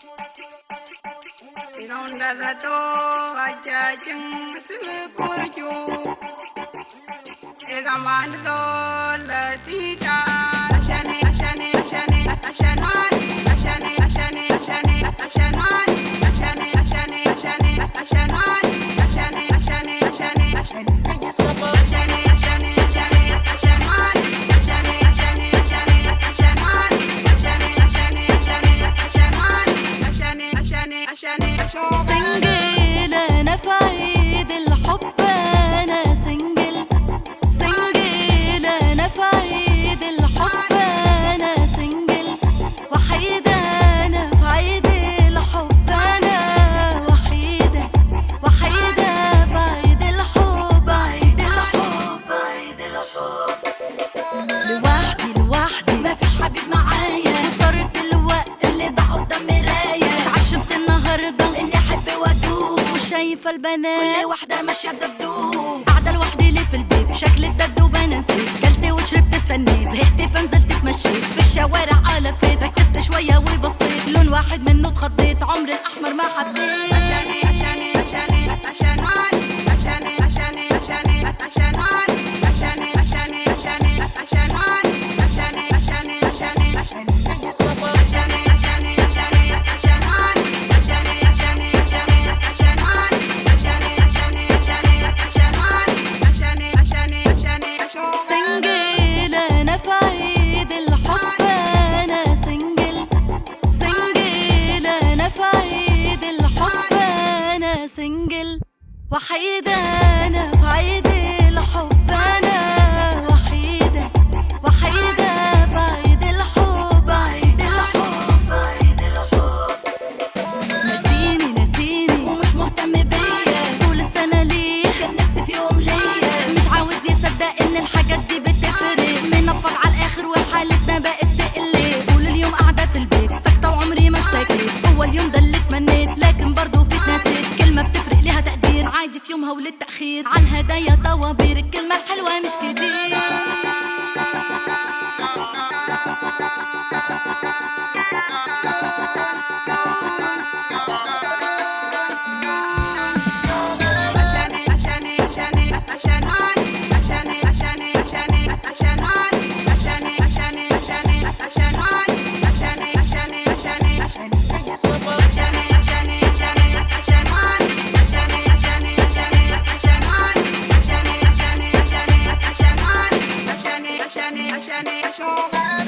Inonda zato ajajeng sekurju egamando latita ashane ashane ashane ashanwani ashane ashane ashane ashanwani ashane ashane ashane ashanwani ashane ashane ashane ashane pegisabo ashane ashane ashane ashanwani ashane ashane ashane ashanwani ashane ashane ashane ashanwani ashane ashane ashane سنجل انا في عيد الحب انا سنجل سنجل انا في عيد الحب انا سنجل وحيدة انا في عيد الحب انا وحيدة وحيدة في عيد الحب عيد الحب عيد الحب لوحدي لوحدي مفيش حبيب معايا صرت الوقت اللي ضاع قدام مراية اتعشمت النهارده اني احب وادوب وشايفه البنات كل واحده ماشيه بدبدوب قاعده لوحدي ليه في البيت شكل الدبدوب انا نسيت كلت وشربت استنيت زهقت فنزلت اتمشيت في الشوارع على فيت ركزت شويه وبصيت لون واحد منه اتخضيت عمر الاحمر ما حبيت ashane ashane ashane ashanwani ashane ashane ashane ashanwani ashane ashane ashane ashanwani ashane ashane ashane ashane pegisabo ashane ashane ashane ashanwani ashane ashane ashane ashanwani ashane ashane ashane ashanwani ashane ashane ashane ashane سنجل انا في عيد الحب انا سنجل سنجل انا في عيد الحب انا سنجل وحيدة انا في عيد الحب انا وحيدة وحيدة في عيد الحب عيد الحب عيد الحب نسيني نسيني ومش مهتم بيا طول السنة ليه كان نفسي في يوم ليا مش عاوز يصدق ان الحاجات دي بتفرق منفض على الاخر وحالتنا بقت تقلق طول اليوم قاعدة في البيت ساكتة وعمري ما اشتكيت هو اليوم ده اللي اتمنيت لكن برضه في اتنسيت كلمة بتفرق ليها تقدير عادي في يومها وللتأخير عن هدايا طوابير الكلمة الحلوة مش كتير ashane ashane ashane ashanwani ashane ashane ashane ashanwani ashane ashane ashane ashanwani ashane ashane ashane ashane pegisabo ashane ashane ashane ashanwani ashane ashane ashane ashanwani ashane ashane ashane ashanwani ashane ashane ashane ashane